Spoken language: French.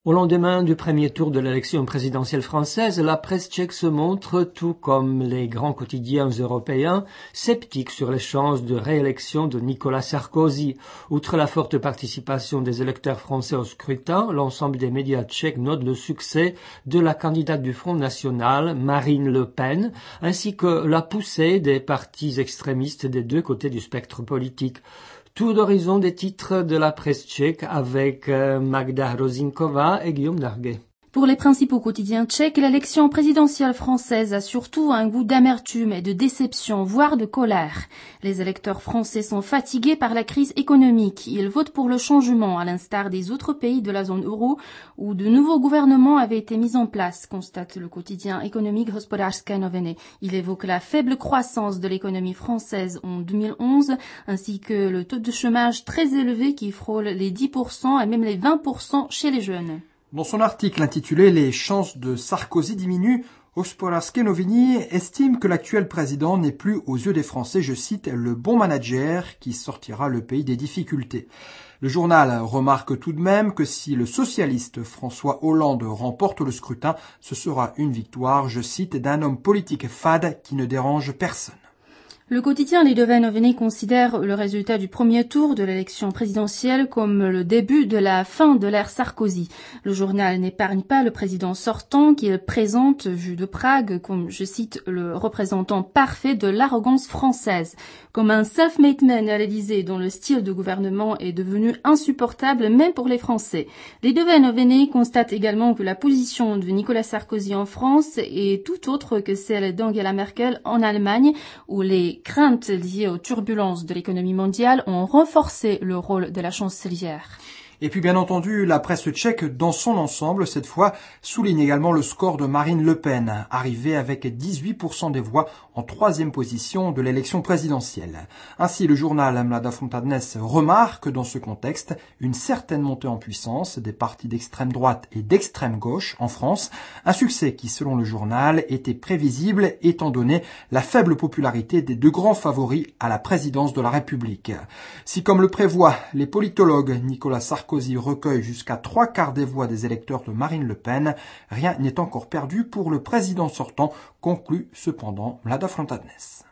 Au lendemain du premier tour de l'élection présidentielle française, la presse tchèque se montre, tout comme les grands quotidiens européens, sceptique sur les chances de réélection de Nicolas Sarkozy. Outre la forte participation des électeurs français au scrutin, l'ensemble des médias tchèques notent le succès de la candidate du Front National, Marine Le Pen, ainsi que la poussée des partis extrémistes des deux côtés du spectre politique. Tour d'horizon des titres de la presse tchèque avec Magda Hrozinkova et Guillaume Darguet. Pour les principaux quotidiens tchèques, l'élection présidentielle française a surtout un goût d'amertume et de déception, voire de colère. Les électeurs français sont fatigués par la crise économique. Ils votent pour le changement, à l'instar des autres pays de la zone euro, où de nouveaux gouvernements avaient été mis en place, constate le quotidien économique Hospodářské noviny. Il évoque la faible croissance de l'économie française en 2011, ainsi que le taux de chômage très élevé qui frôle les 10% et même les 20% chez les jeunes. Dans son article intitulé « Les chances de Sarkozy diminuent », Hospodářské noviny estime que l'actuel président n'est plus aux yeux des Français, je cite, « le bon manager qui sortira le pays des difficultés ». Le journal remarque tout de même que si le socialiste François Hollande remporte le scrutin, ce sera une victoire, je cite, d'un homme politique fade qui ne dérange personne. Le quotidien Lidové noviny considère le résultat du premier tour de l'élection présidentielle comme le début de la fin de l'ère Sarkozy. Le journal n'épargne pas le président sortant qu'il présente, vu de Prague, comme, je cite, le représentant parfait de l'arrogance française. Comme un self-made man à l'Élysée dont le style de gouvernement est devenu insupportable même pour les Français. Lidové noviny constate également que la position de Nicolas Sarkozy en France est tout autre que celle d'Angela Merkel en Allemagne, où les craintes liées aux turbulences de l'économie mondiale ont renforcé le rôle de la chancelière. Et puis bien entendu, la presse tchèque, dans son ensemble, cette fois, souligne également le score de Marine Le Pen, arrivée avec 18% des voix en troisième position de l'élection présidentielle. Ainsi, le journal Mladá Fronta Dnes remarque dans ce contexte une certaine montée en puissance des partis d'extrême droite et d'extrême gauche en France, un succès qui, selon le journal, était prévisible étant donné la faible popularité des deux grands favoris à la présidence de la République. Si, comme le prévoient les politologues, Nicolas Sarkozy recueille jusqu'à 3/4 des voix des électeurs de Marine Le Pen, rien n'est encore perdu pour le président sortant, conclut cependant Mladá Fronta Dnes.